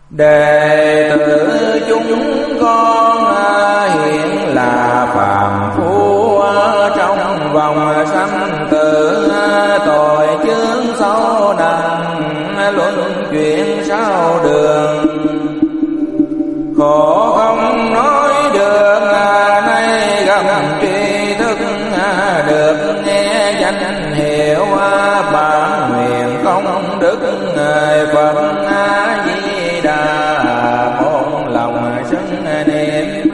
Đệ tử chúng con hiện là phàm phu trong vòng sanh tử, tội chướng sâu nặng luân chuyển sao đường. Khổ không nói được, nay gặp tri thức được nghe danh hiệu, bản nguyện công đức Phật A Di Đà một lòng xưng niệm.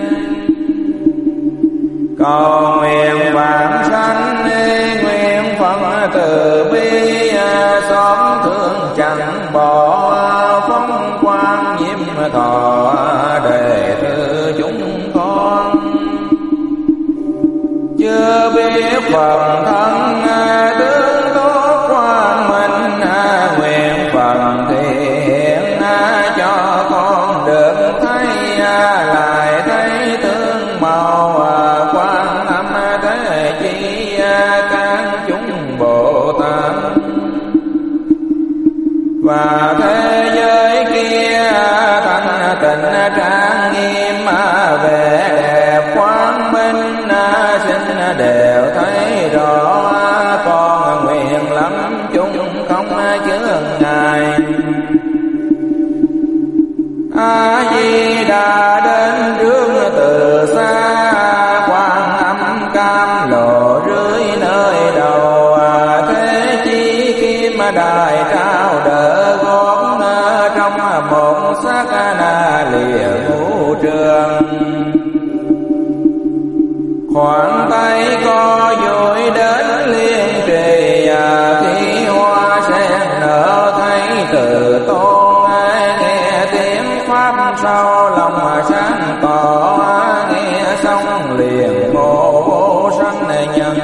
Cầu nguyện vãng sanh nguyện Phật từ bi, xót thương chẳng bỏ phong quang nhiễm thọ. Đệ tử chúng con chưa biết phần thân tướng tốt quang minh, nguyện phần thiện cho con được thấy, lại thấy tướng màu quan âm thế chi các chúng Bồ Tát. Và thế giới kia thanh tịnh trang nghiêm, vẻ đẹp quang minh xin đều thấy rõ. Con nguyện lắm chúng không chướng ngại. A Di Đà đến trước từ xa, Quan Âm cam lộ rưới nơi đầu. Thế chi kim đài trao đỡ gót, trong một sát na lìa ngũ trường. Khoảng tay co duỗi đến liên trì, khi hoa sen nở thấy từ tôn. Nghe tiếng pháp sau lòng sáng tỏ, nghe xong liền mô vô sanh nhân.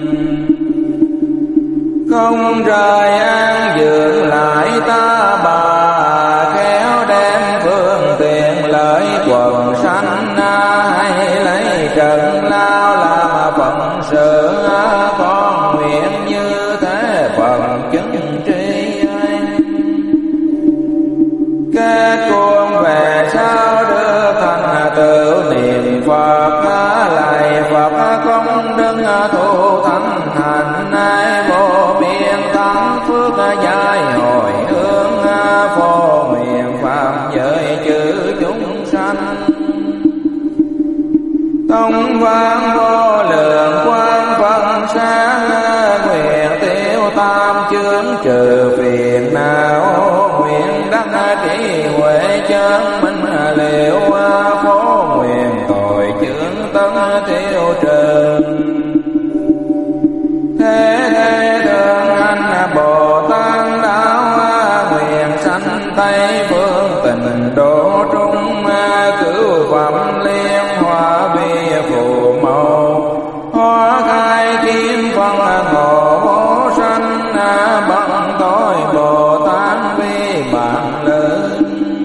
Không rời an dưỡng lại ta bà, khéo đem phương tiện lợi quần sanh. Hay lấy trần lao làm phận sự, con nguyện như thế phần chứng tri. Kết cuồng về sau đưa thành tựu niệm Phật, lại Phật công đức thu thắng thành. Ai vô biên thắng phước giải hồi hướng, phổ nguyện phạm giới chữ chúng sanh. Tông vang vô lượng quang phân sáng, nguyện tiêu tam chướng trừ phiền não. Nguyện đắc trí huệ chân minh liệu, phổ nguyện tội chướng tân tiêu trừ. Thế thế thường anh Bồ Tát đạo, nguyện sanh Tây phương tình độ trung. Cứu phẩm liên hoa vi phù màu, hoa khai kim phân ngộ vô sanh. Bằng tội Bồ Tát vi bản lớn,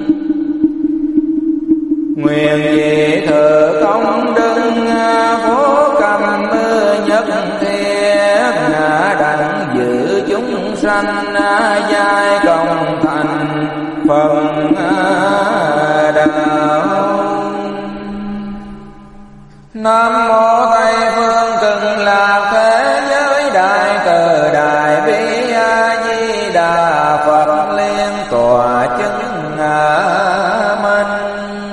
nguyện dị thừa công đức phổ cầm nhất thiết. Đặng giữ chúng sanh giai công thành phần đạo. Nam mô Tây phương Cực Lạc thế giới đại từ đại bi. A Di Đà Phật liên tọa chứng minh.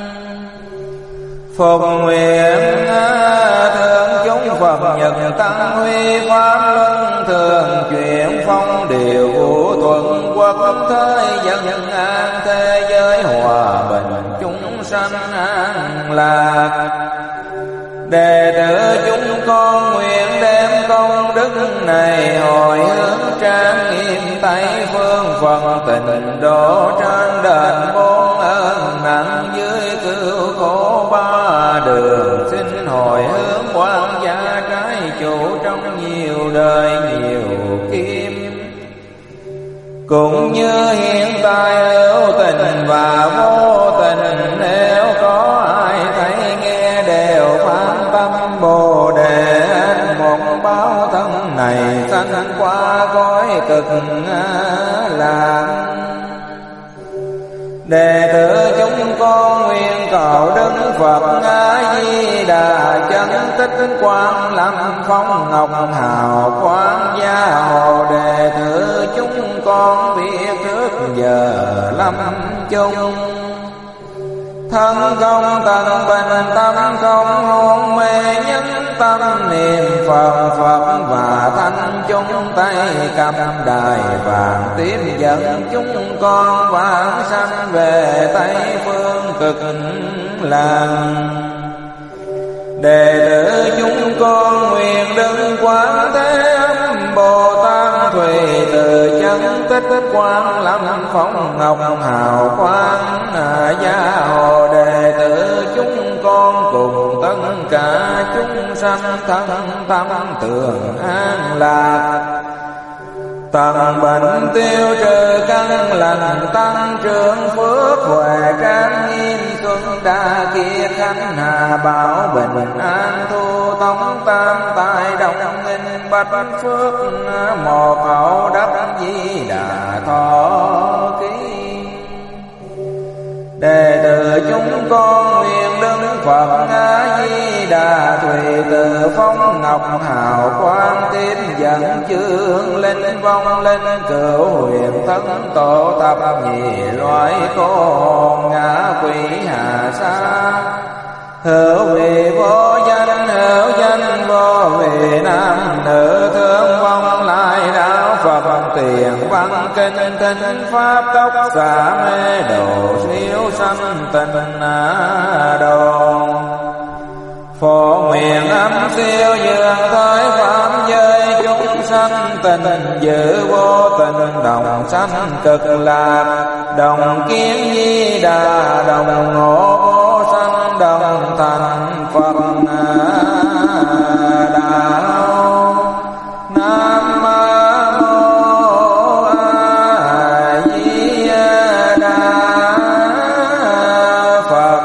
Phục nguyện thượng chúng Phật nhật tăng huy pháp luân thường chuyển phong điều vũ thuận quốc thế dân an. Thế giới hòa bình chúng sanh an lạc. Đệ tử chúng con nguyện đem công đức này hồi hướng trang nghiêm Tây phương Phật tịnh độ. Trên đền bốn ơn nặng dưới cứu khổ ba đường. Xin hồi hướng quan gia trái chủ trong nhiều đời nhiều kiếp. Cũng như hiện tại hữu tình và vô tình. Nếu có ai thấy nghe đều phán tâm Bồ Đề. Một báo thân này sanh qua cõi cực lạc. Đệ tử con nguyện cầu Đức Phật A Di Đà chân tích Quang Lâm phong ngọc hào quang gia hộ đệ tử chúng con biết trước giờ lâm chung. Thân không tận bình tâm không hôn mê nhân tâm niệm Phật Phật và thanh chúng tay cầm đài vàng tiếp dẫn chúng con vãng sanh về Tây phương cực lạc. Đệ tử chúng con nguyện Đức Quán Thế Âm Bồ Tát Thùy từ chân tích Quang Lâm phong ngọc hào quang gia hộ đệ tử chúng con cùng tất cả chúng sanh thân tâm tường an lạc. Tận bệnh tiêu trừ căn lành tăng trưởng phước huệ trang nghiêm xuân đa kia khánh hà bảo bình an thu tống tam tài đồng nghinh bạch phước một hậu đắc Di Đà thọ ký. Đệ tử chúng con nguyện Đức Phật A Di Đà Thùy từ phong ngọc hào quang tiếp dẫn chương linh vong linh cửu huyền thân tổ thập nhị loại khổ ngã quỷ hà sa. Hữu vị vô danh hữu danh vô vị nam nữ thương vong lại đạo Phật tiền văn kinh thinh pháp tốc xả mê độ siêu sanh tình đồ. Phổ nguyện âm siêu dường thới phạm giới chúng sanh tình giữ vô tình đồng sanh cực lạc. Đồng kiến Di Đà đồng ngộ vô sanh đồng thành Phật đạo. Nam mô A Di Đà Phật.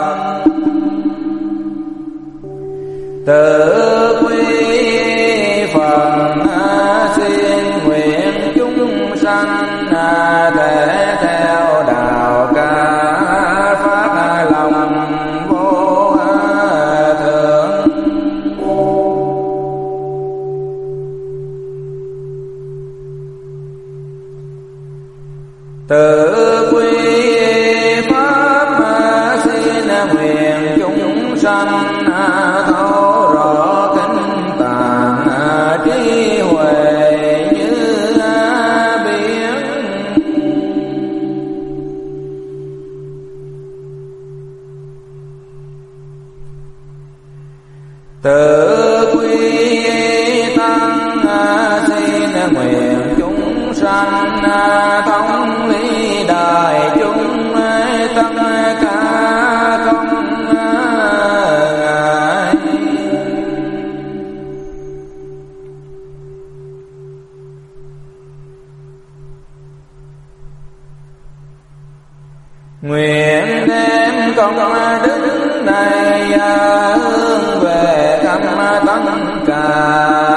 Tự quy Phật xin nguyện chúng sanh thể theo đạo ca phát lòng vô thượng. Tự quy pháp xin nguyện chúng sanh thấu rõ kinh tạng trí huệ như biển. Tự quy tăng xin nguyện chúng sanh thống lý đại chúng tất cả không ngại. Nguyện đem công đức này hướng về khắp tất cả